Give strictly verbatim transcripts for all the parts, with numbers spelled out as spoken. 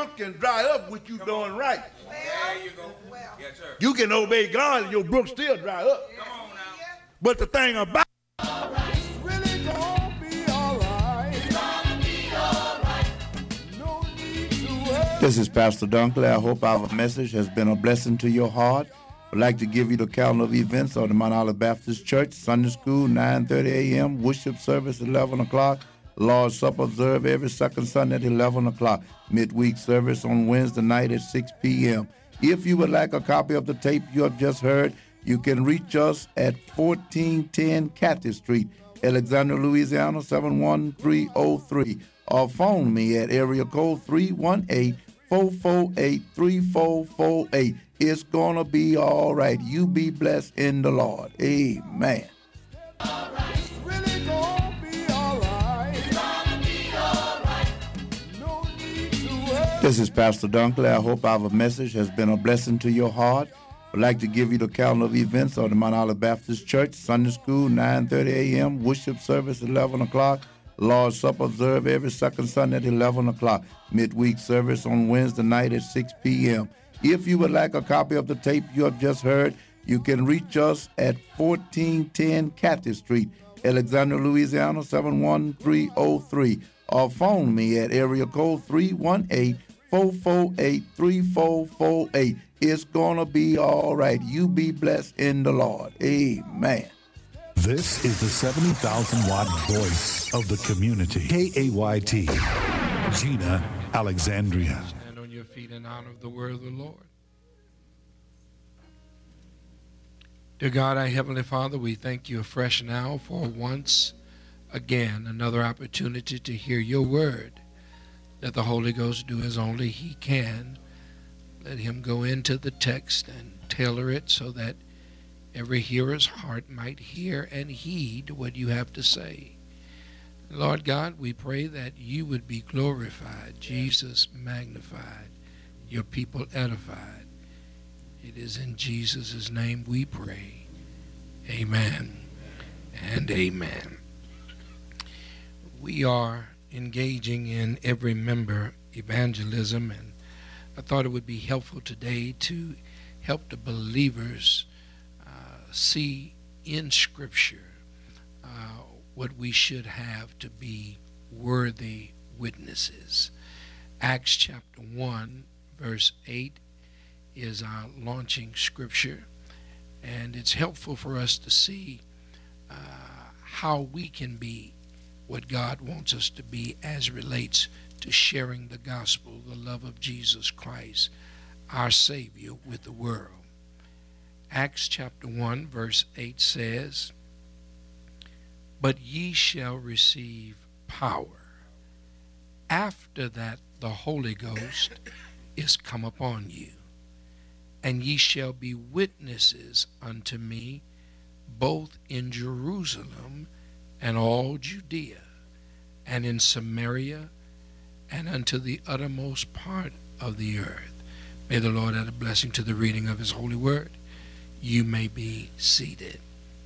brook can dry up with you Come doing on. right. There you go. Well. Yes, sir. You can obey God and your brook still dry up. Come on now. But the thing about Really gonna be alright. It's gonna be alright. No need to worry. This is Pastor Dunkley. I hope our message has been a blessing to your heart. I'd like to give you the calendar of events of the Mount Olive Baptist Church. Sunday school, nine thirty a.m. Worship service, eleven o'clock. Lord's Supper observed every second Sunday at eleven o'clock. Midweek service on Wednesday night at six p.m. If you would like a copy of the tape you have just heard, you can reach us at fourteen ten Cathy Street, Alexandria, Louisiana, seven one three oh three. Or phone me at area code three one eight, four four eight, three four four eight. It's going to be all right. You be blessed in the Lord. Amen. Really gonna be alright. It's gonna be alright. No need to worry. This is Pastor Dunkley. I hope our message has been a blessing to your heart. I'd like to give you the calendar of events of the Mount Olive Baptist Church. Sunday school, nine thirty a.m. Worship service, eleven o'clock. Lord's Supper observed every second Sunday at eleven o'clock. Midweek service on Wednesday night at six p.m. If you would like a copy of the tape you have just heard, you can reach us at fourteen ten Cathy Street, Alexandria, Louisiana, seven one three oh three. Or phone me at area code three one eight, four four eight, three four four eight. It's going to be all right. You be blessed in the Lord. Amen. This is the seventy thousand watt voice of the community. K A Y T, Gina Alexandria. Stand on your feet in honor of the word of the Lord. Dear God, our Heavenly Father, we thank you afresh now for once again another opportunity to hear your word. Let the Holy Ghost do as only he can. Let him go into the text and tailor it so that every hearer's heart might hear and heed what you have to say. Lord God, we pray that you would be glorified, Jesus magnified, your people edified. It is in Jesus' name we pray. Amen and amen. We are engaging in every member evangelism, and I thought it would be helpful today to help the believers uh, see in Scripture uh, what we should have to be worthy witnesses. Acts chapter one, verse eight is our launching scripture, and it's helpful for us to see uh, how we can be what God wants us to be as relates to sharing the gospel, the love of Jesus Christ, our Savior, with the world. Acts chapter one, verse eight says, "But ye shall receive power after that the Holy Ghost is come upon you, and ye shall be witnesses unto me both in Jerusalem and all Judea, and in Samaria, and unto the uttermost part of the earth." May the Lord add a blessing to the reading of his holy word. You may be seated.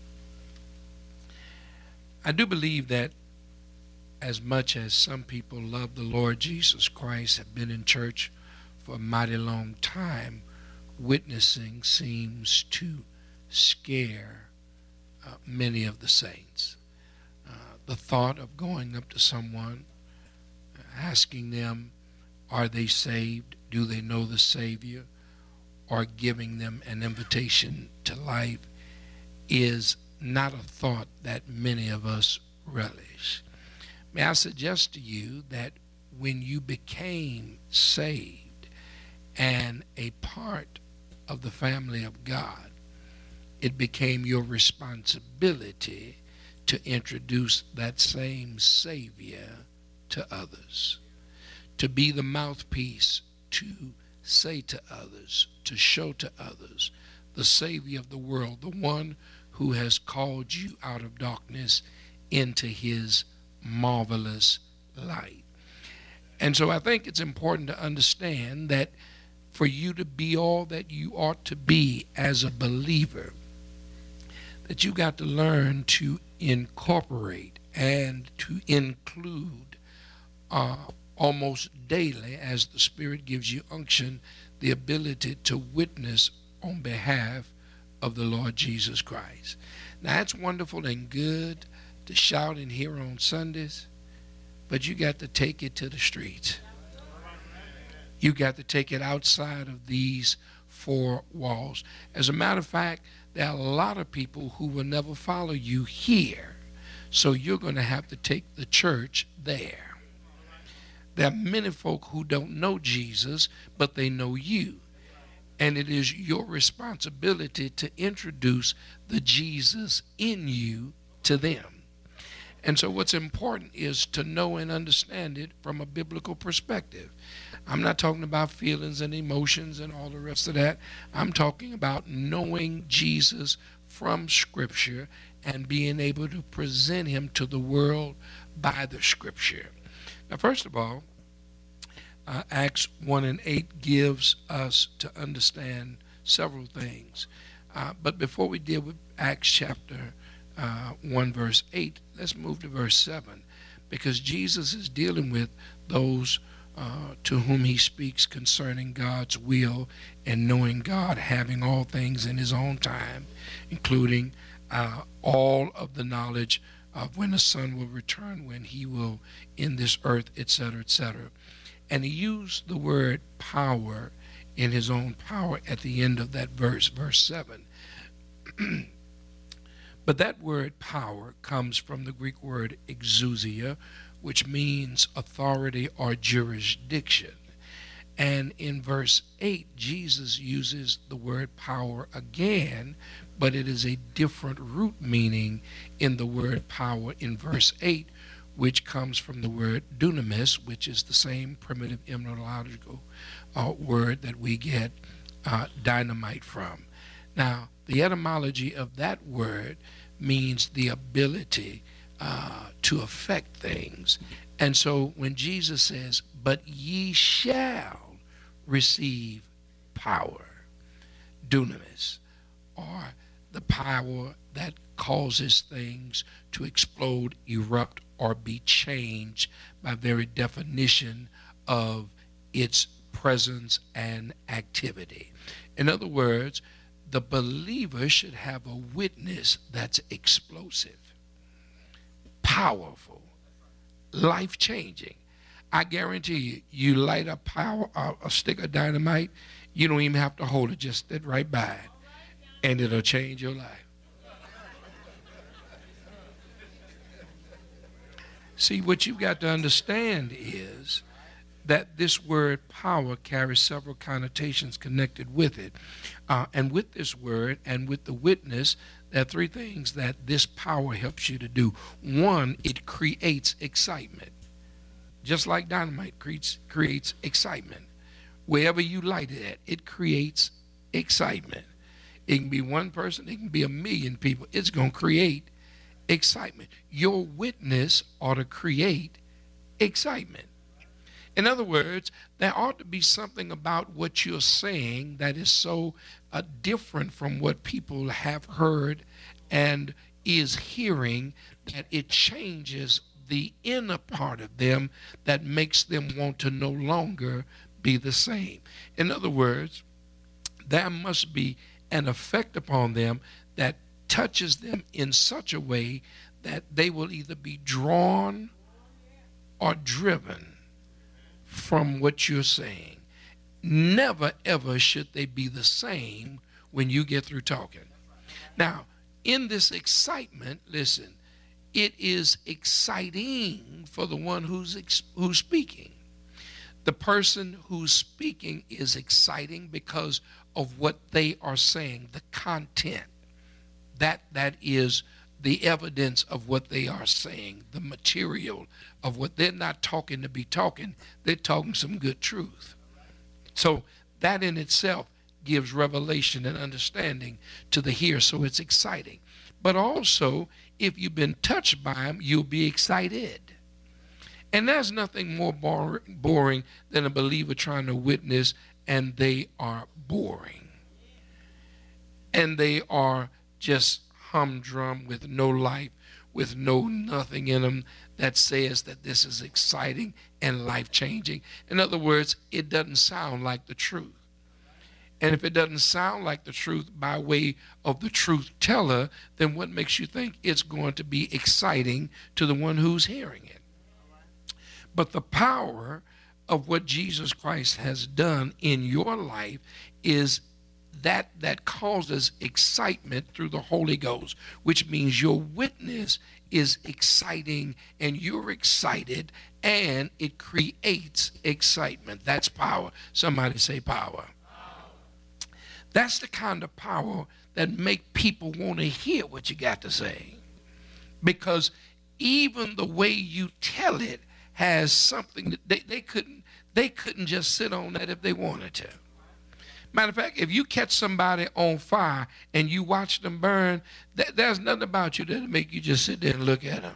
I do believe that as much as some people love the Lord Jesus Christ, have been in church for a mighty long time, witnessing seems to scare uh, many of the saints. Uh, the thought of going up to someone, asking them, are they saved? Do they know the Savior? Or giving them an invitation to life is not a thought that many of us relish. May I suggest to you that when you became saved and a part of the family of God, it became your responsibility to introduce that same Savior to others, to be the mouthpiece to say to others, to show to others the Savior of the world, the one who has called you out of darkness into his marvelous light. And so I think it's important to understand that for you to be all that you ought to be as a believer, that you got to learn to incorporate and to include uh, almost daily as the Spirit gives you unction, the ability to witness on behalf of the Lord Jesus Christ. Now, it's wonderful and good to shout in here on Sundays, but you got to take it to the streets. You got to take it outside of these four walls. As a matter of fact, there are a lot of people who will never follow you here, so you're going to have to take the church there. There are many folk who don't know Jesus, but they know you. And it is your responsibility to introduce the Jesus in you to them. And so what's important is to know and understand it from a biblical perspective. I'm not talking about feelings and emotions and all the rest of that. I'm talking about knowing Jesus from Scripture and being able to present him to the world by the Scripture. Now, first of all, uh, Acts one and eight gives us to understand several things. Uh, but before we deal with Acts chapter uh, one, verse eight, let's move to verse seven, because Jesus is dealing with those uh, to whom he speaks concerning God's will and knowing God, having all things in his own time, including uh, all of the knowledge of when the Son will return, when he will end this earth, et cetera, et cetera. And he used the word power in his own power at the end of that verse, verse seven. But that word power comes from the Greek word exousia, which means authority or jurisdiction. And in verse eight, Jesus uses the word power again, but it is a different root meaning in the word power in verse eight, which comes from the word dunamis, which is the same primitive etymological uh, word that we get uh, dynamite from. Now, the etymology of that word means the ability uh, to affect things. And so when Jesus says, but ye shall receive power, dunamis, or the power that causes things to explode, erupt, or be changed by very definition of its presence and activity. In other words, the believer should have a witness that's explosive, powerful, life-changing. I guarantee you, you light a power, a, a stick of dynamite, you don't even have to hold it, just sit right by it, and it'll change your life. See, what you've got to understand is that this word power carries several connotations connected with it. Uh, and with this word and with the witness, there are three things that this power helps you to do. One, it creates excitement. Just like dynamite creates, creates excitement. Wherever you light it at, it creates excitement. It can be one person, it can be a million people. It's going to create excitement. Your witness ought to create excitement. In other words, there ought to be something about what you're saying that is so uh, different from what people have heard and is hearing that it changes the inner part of them that makes them want to no longer be the same. In other words, there must be an effect upon them that touches them in such a way that they will either be drawn or driven from what you're saying. Never, ever should they be the same when you get through talking. Now, in this excitement, listen, it is exciting for the one who's ex- who's speaking. The person who's speaking is exciting because of what they are saying, the content. That that is the evidence of what they are saying, the material of what they're not talking to be talking, they're talking some good truth. So that in itself gives revelation and understanding to the hearer, so it's exciting. But also, if you've been touched by them, you'll be excited. And there's nothing more bor- boring than a believer trying to witness and they are boring. And they are just humdrum with no life, with no nothing in them that says that this is exciting and life-changing. In other words, it doesn't sound like the truth. And if it doesn't sound like the truth by way of the truth teller, then what makes you think it's going to be exciting to the one who's hearing it? But the power of what Jesus Christ has done in your life is that that causes excitement through the Holy Ghost, which means your witness is exciting and you're excited, and it creates excitement. That's power. Somebody say power. That's the kind of power that make people want to hear what you got to say. Because even the way you tell it has something that they, they couldn't they couldn't just sit on that if they wanted to. Matter of fact, if you catch somebody on fire and you watch them burn, th- there's nothing about you that'll make you just sit there and look at them.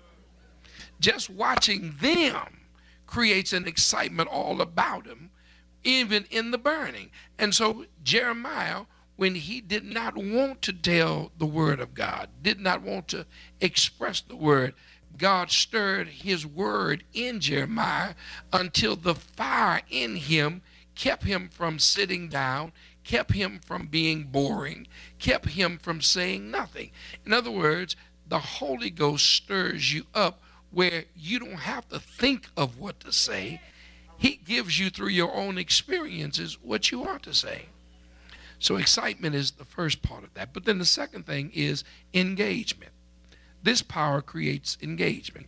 Just watching them creates an excitement all about them, even in the burning. And so Jeremiah, when he did not want to tell the word of God, did not want to express the word, God stirred his word in Jeremiah until the fire in him kept him from sitting down, kept him from being boring, kept him from saying nothing. In other words, the Holy Ghost stirs you up where you don't have to think of what to say. He gives you through your own experiences what you ought to say. So excitement is the first part of that. But then the second thing is engagement. This power creates engagement.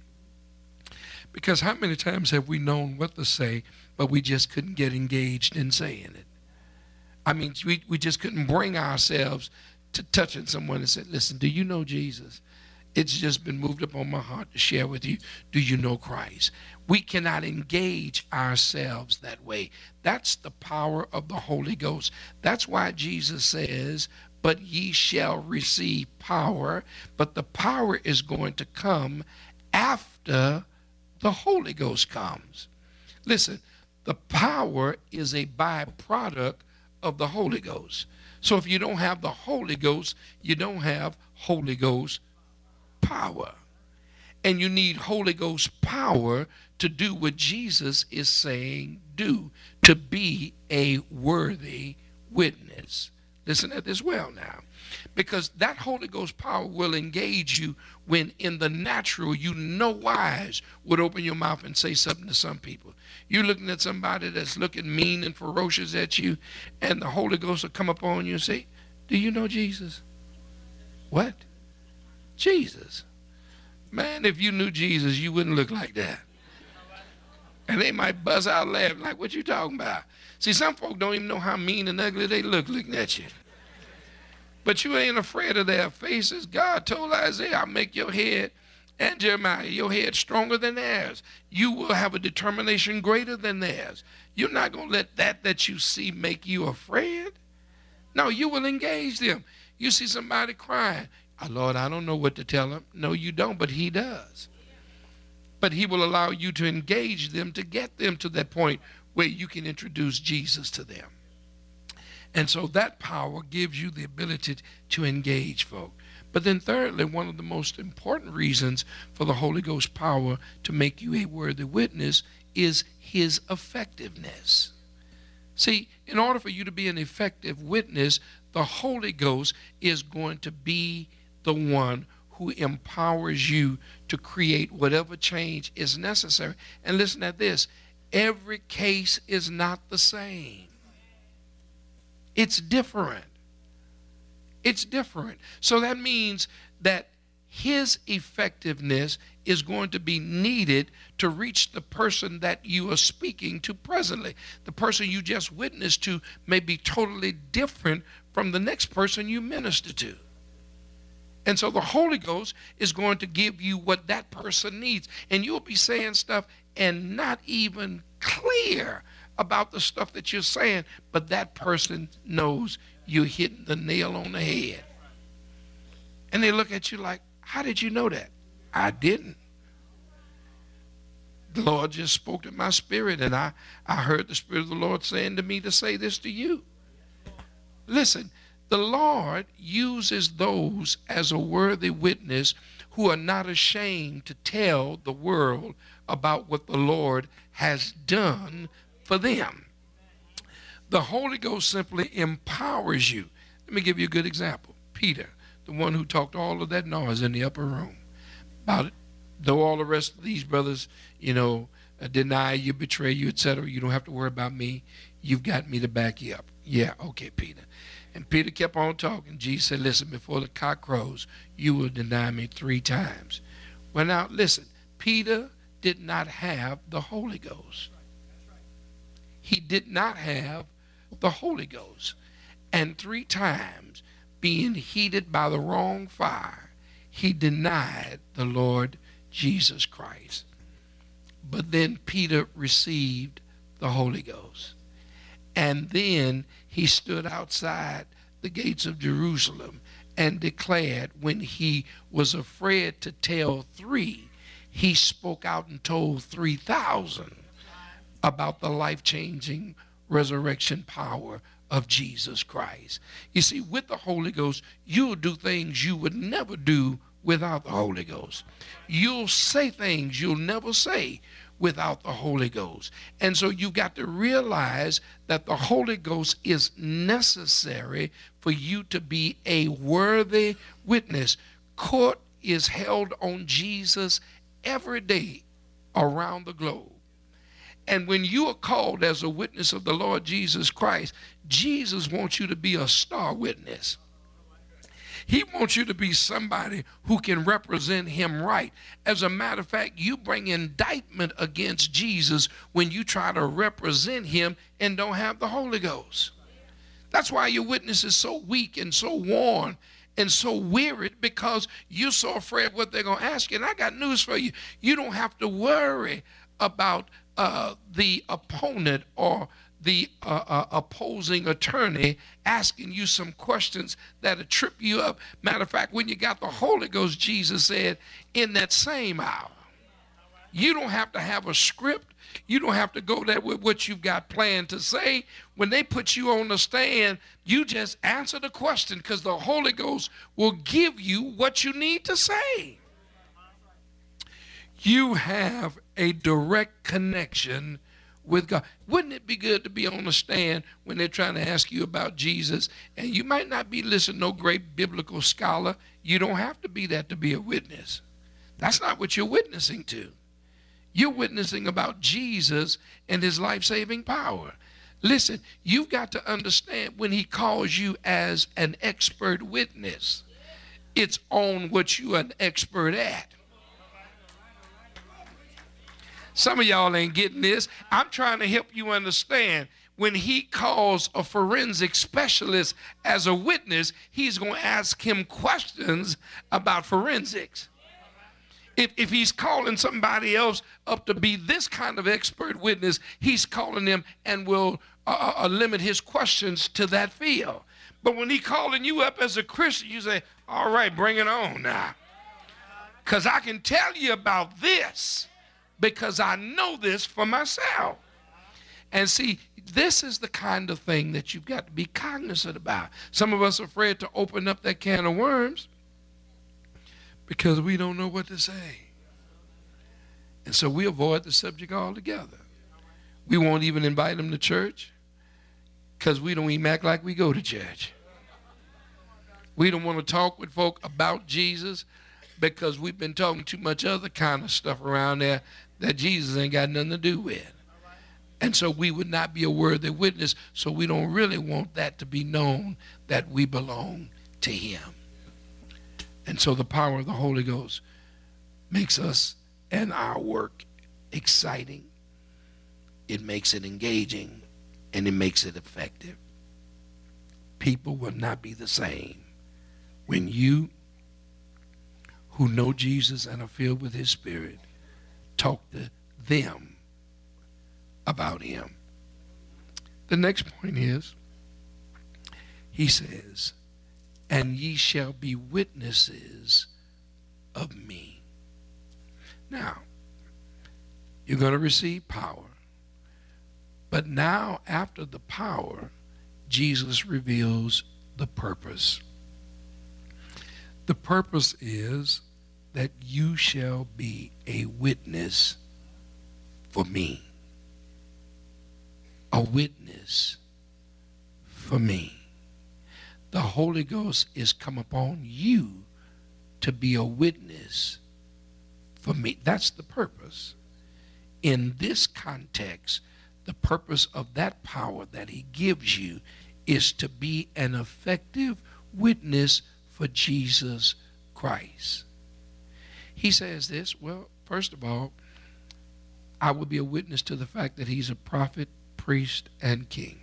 Because how many times have we known what to say, but we just couldn't get engaged in saying it? I mean, we, we just couldn't bring ourselves to touching someone and say, listen, do you know Jesus? It's just been moved upon my heart to share with you. Do you know Christ? We cannot engage ourselves that way. That's the power of the Holy Ghost. That's why Jesus says, but ye shall receive power. But the power is going to come after the Holy Ghost comes. Listen, the power is a byproduct of the Holy Ghost. So if you don't have the Holy Ghost, you don't have Holy Ghost power. And you need Holy Ghost power to do what Jesus is saying do, to be a worthy witness. Listen at this well now. Because that Holy Ghost power will engage you when in the natural you no wise would open your mouth and say something to some people. You're looking at somebody that's looking mean and ferocious at you, and the Holy Ghost will come upon you and say, do you know Jesus? What? Jesus. Man, if you knew Jesus, you wouldn't look like that. And they might buzz out laughing like, what you talking about? See, some folk don't even know how mean and ugly they look looking at you. But you ain't afraid of their faces. God told Isaiah, I'll make your head, and Jeremiah, your head stronger than theirs. You will have a determination greater than theirs. You're not going to let that that you see make you afraid. No, you will engage them. You see somebody crying. Oh, Lord, I don't know what to tell him. No, you don't, but he does. But he will allow you to engage them to get them to that point where you can introduce Jesus to them. And so that power gives you the ability to engage folk. But then thirdly, one of the most important reasons for the Holy Ghost power to make you a worthy witness is his effectiveness. See, in order for you to be an effective witness, the Holy Ghost is going to be the one who empowers you to create whatever change is necessary. And listen at this, every case is not the same. It's different. It's different. So that means that his effectiveness is going to be needed to reach the person that you are speaking to presently. The person you just witnessed to may be totally different from the next person you minister to. And so the Holy Ghost is going to give you what that person needs. And you'll be saying stuff and not even clear about the stuff that you're saying, but that person knows you're hitting the nail on the head. And they look at you like, how did you know that? I didn't. The Lord just spoke to my spirit, and I, I heard the Spirit of the Lord saying to me to say this to you. Listen, the Lord uses those as a worthy witness who are not ashamed to tell the world about what the Lord has done for them. The Holy Ghost simply empowers you. Let me give you a good example. Peter, the one who talked all of that noise in the upper room about it, though all the rest of these brothers, you know, uh, deny you, betray you, et cetera, you don't have to worry about me. You've got me to back you up. Yeah, okay, Peter. And Peter kept on talking. Jesus said, listen, before the cock crows, you will deny me three times. Well, now, listen, Peter did not have the Holy Ghost. He did not have the Holy Ghost. And three times, being heated by the wrong fire, he denied the Lord Jesus Christ. But then Peter received the Holy Ghost. And then he stood outside the gates of Jerusalem and declared, when he was afraid to tell three, he spoke out and told three thousand about the life-changing resurrection power of Jesus Christ. You see, with the Holy Ghost, you'll do things you would never do without the Holy Ghost. You'll say things you'll never say without the Holy Ghost. And so you've got to realize that the Holy Ghost is necessary for you to be a worthy witness. Court is held on Jesus every day around the globe. And when you are called as a witness of the Lord Jesus Christ, Jesus wants you to be a star witness. He wants you to be somebody who can represent him right. As a matter of fact, you bring indictment against Jesus when you try to represent him and don't have the Holy Ghost. That's why your witness is so weak and so worn and so wearied, because you're so afraid of what they're going to ask you. And I got news for you. You don't have to worry about uh, the opponent or the uh, uh, opposing attorney asking you some questions that'll trip you up. Matter of fact, when you got the Holy Ghost, Jesus said, in that same hour, you don't have to have a script. You don't have to go there with what you've got planned to say. When they put you on the stand, you just answer the question, because the Holy Ghost will give you what you need to say. You have a direct connection with God. Wouldn't it be good to be on the stand when they're trying to ask you about Jesus, and you might not be listening to no great biblical scholar. You don't have to be that to be a witness. That's not what you're witnessing to. You're witnessing about Jesus and his life-saving power. Listen, you've got to understand, when he calls you as an expert witness, it's on what you're an expert at. Some of y'all ain't getting this. I'm trying to help you understand. When he calls a forensic specialist as a witness, he's going to ask him questions about forensics. If, if he's calling somebody else up to be this kind of expert witness, he's calling them and will uh, uh, limit his questions to that field. But when he's calling you up as a Christian, you say, all right, bring it on now. Because I can tell you about this, because I know this for myself. And see, this is the kind of thing that you've got to be cognizant about. Some of us are afraid to open up that can of worms because we don't know what to say. And so we avoid the subject altogether. We won't even invite them to church because we don't even act like we go to church. We don't want to talk with folk about Jesus because we've been talking too much other kind of stuff around there that Jesus ain't got nothing to do with. And so we would not be a worthy witness, so we don't really want that to be known that we belong to him. And so the power of the Holy Ghost makes us and our work exciting. It makes it engaging, and it makes it effective. People will not be the same when you, who know Jesus and are filled with his Spirit, talk to them about him. The next point is, he says, and ye shall be witnesses of me. Now, you're going to receive power. But now, after the power, Jesus reveals the purpose. The purpose is that you shall be a witness for me. A witness for me. The Holy Ghost is come upon you to be a witness for me. That's the purpose. In this context, the purpose of that power that he gives you is to be an effective witness for Jesus Christ. He says this, well, first of all, I will be a witness to the fact that he's a prophet, priest, and king.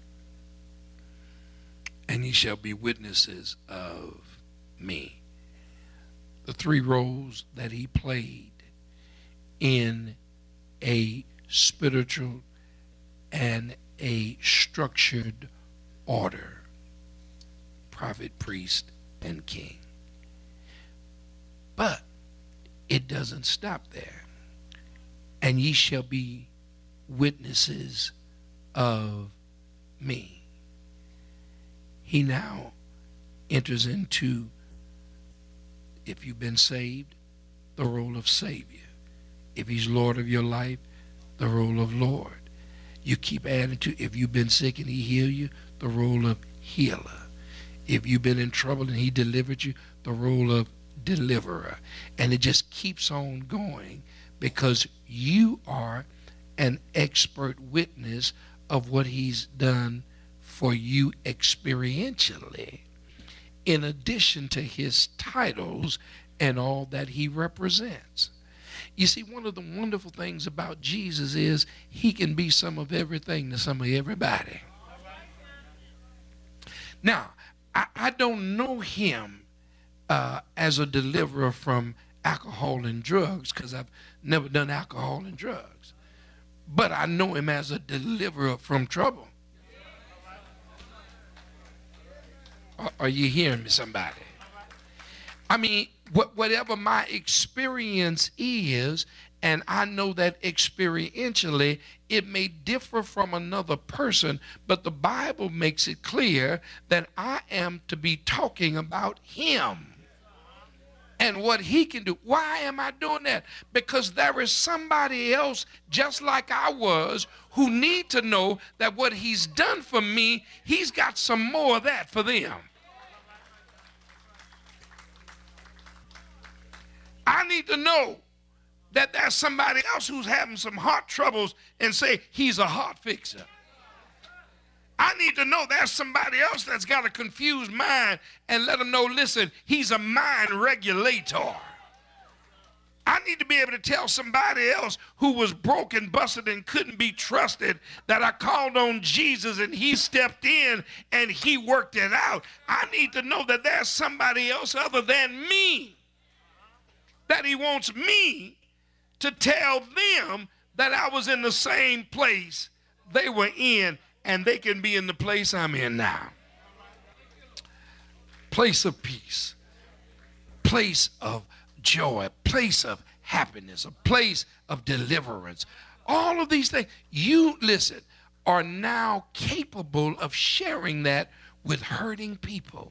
And ye shall be witnesses of me. The three roles that he played in a spiritual and a structured order: prophet, priest, and king. But it doesn't stop there. And ye shall be witnesses of me. He now enters into, if you've been saved, the role of Savior. If he's Lord of your life, the role of Lord. You keep adding to, if you've been sick and he healed you, the role of healer. If you've been in trouble and he delivered you, the role of deliverer. And it just keeps on going because you are an expert witness of what he's done for you experientially, in addition to his titles and all that he represents. You see, one of the wonderful things about Jesus is he can be some of everything to some of everybody. Now, I, I don't know him uh, as a deliverer from alcohol and drugs, because I've never done alcohol and drugs. But I know him as a deliverer from trouble. Are, are you hearing me, somebody? I mean, what, whatever my experience is, and I know that experientially it may differ from another person, but the Bible makes it clear that I am to be talking about him and what he can do. Why am I doing that? Because there is somebody else just like I was who need to know that what he's done for me, he's got some more of that for them. I need to know that there's somebody else who's having some heart troubles and say he's a heart fixer. I need to know there's somebody else that's got a confused mind and let them know, listen, he's a mind regulator. I need to be able to tell somebody else who was broken, busted, and couldn't be trusted that I called on Jesus and he stepped in and he worked it out. I need to know that there's somebody else other than me that he wants me to tell them that I was in the same place they were in, and they can be in the place I'm in now. Place of peace, place of joy, place of happiness, a place of deliverance. All of these things, you, listen, are now capable of sharing that with hurting people.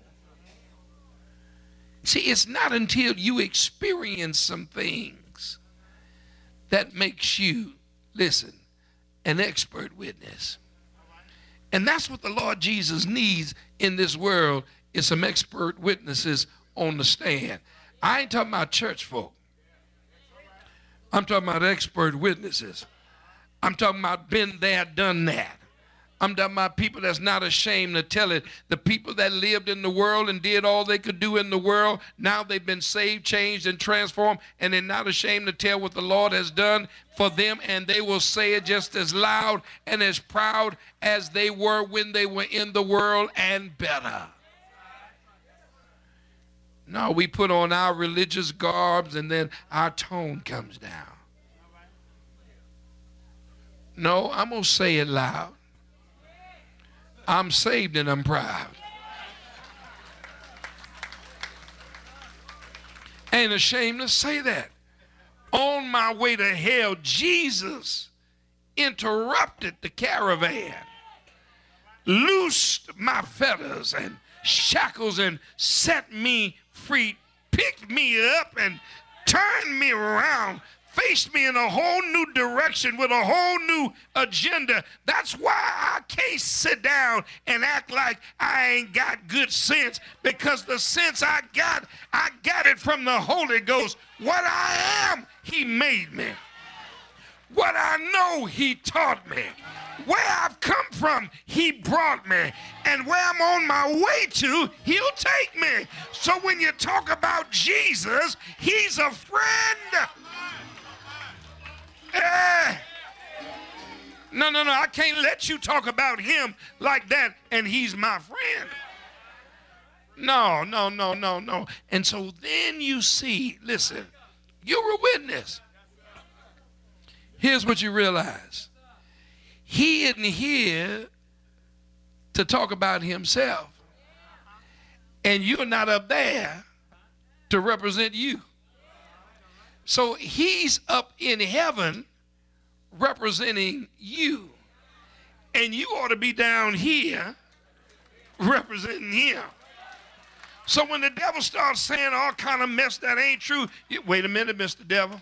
See, it's not until you experience some things that makes you, listen, an expert witness. And that's what the Lord Jesus needs in this world, is some expert witnesses on the stand. I ain't talking about church folk. I'm talking about expert witnesses. I'm talking about been there, done that. I'm talking about people that's not ashamed to tell it. The people that lived in the world and did all they could do in the world, now they've been saved, changed, and transformed, and they're not ashamed to tell what the Lord has done for them, and they will say it just as loud and as proud as they were when they were in the world, and better. No, we put on our religious garbs and then our tone comes down. No, I'm going to say it loud. I'm saved and I'm proud. Ain't ashamed to say that. On my way to hell, Jesus interrupted the caravan, loosed my fetters and shackles and set me free, picked me up and turned me around, faced me in a whole new direction with a whole new agenda. That's why I can't sit down and act like I ain't got good sense, because the sense I got, I got it from the Holy Ghost. What I am, he made me. What I know, he taught me. Where I've come from, he brought me. And where I'm on my way to, he'll take me. So when you talk about Jesus, he's a friend. Eh. No, no, no, I can't let you talk about him like that and he's my friend. No, no, no, no, no. And so then you see, listen, you're a witness. Here's what you realize. He isn't here to talk about himself. And you're not up there to represent you. So he's up in heaven representing you. And you ought to be down here representing him. So when the devil starts saying all kind of mess that ain't true, you, wait a minute, Mister Devil.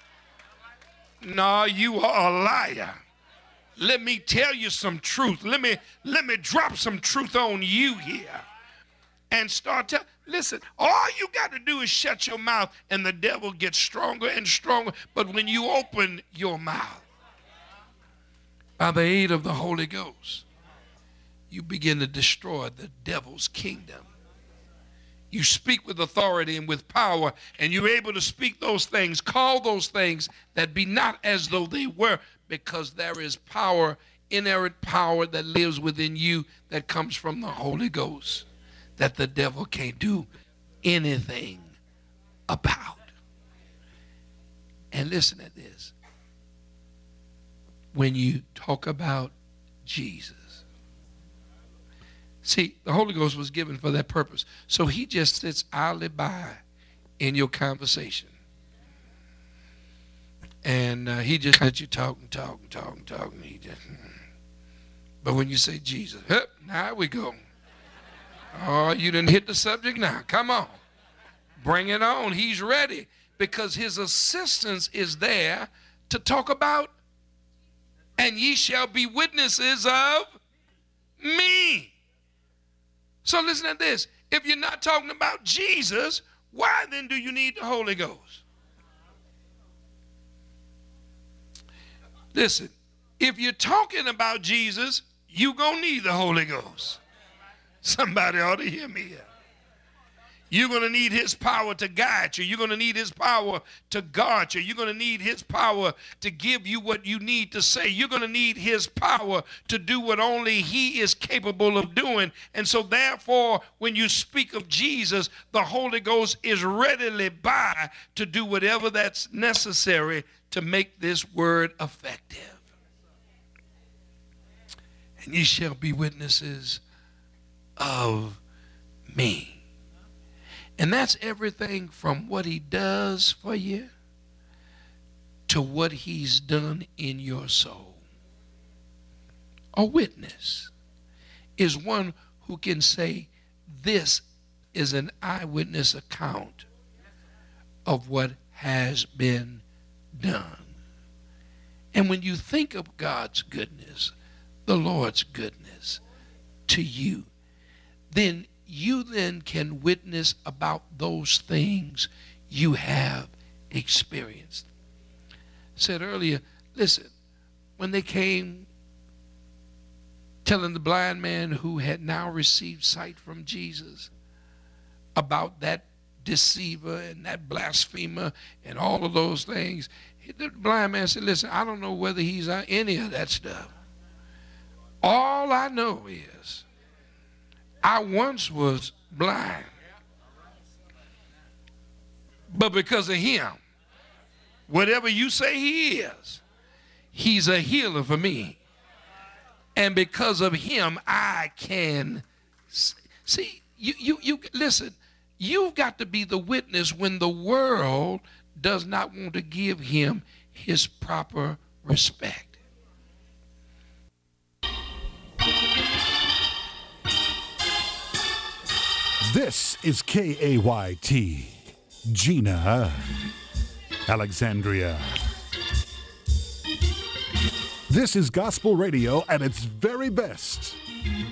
No, you are a liar. Let me tell you some truth. Let me, let me drop some truth on you here. And start telling. Listen, all you got to do is shut your mouth and the devil gets stronger and stronger. But when you open your mouth, by the aid of the Holy Ghost, you begin to destroy the devil's kingdom. You speak with authority and with power, and you're able to speak those things, call those things that be not as though they were, because there is power, inerrant power that lives within you that comes from the Holy Ghost, that the devil can't do anything about. And listen to this. When you talk about Jesus, see, the Holy Ghost was given for that purpose. So he just sits idly by in your conversation. And uh, he just lets you talk and talk and talk and talk. And he just, but when you say Jesus, hup, now we go. Oh, you didn't hit the subject now. Come on. Bring it on. He's ready, because his assistance is there to talk about, and ye shall be witnesses of me. So listen to this. If you're not talking about Jesus, why then do you need the Holy Ghost? Listen, if you're talking about Jesus, you're going to need the Holy Ghost. Somebody ought to hear me here. You're going to need his power to guide you. You're going to need his power to guard you. You're going to need his power to give you what you need to say. You're going to need his power to do what only he is capable of doing. And so therefore, when you speak of Jesus, the Holy Ghost is readily by to do whatever that's necessary to make this word effective. And ye shall be witnesses of me. And that's everything from what he does for you to what he's done in your soul. A witness is one who can say, this is an eyewitness account of what has been done. And when you think of God's goodness, the Lord's goodness to you, then you then can witness about those things you have experienced. I said earlier, listen, when they came telling the blind man who had now received sight from Jesus about that deceiver and that blasphemer and all of those things, the blind man said, listen, I don't know whether he's any of that stuff. All I know is I once was blind, but because of him, whatever you say he is, he's a healer for me. And because of him, I can see. You, you, you listen. You've got to be the witness when the world does not want to give him his proper respect. This is K A Y T, Gina. Alexandria. This is gospel radio at its very best.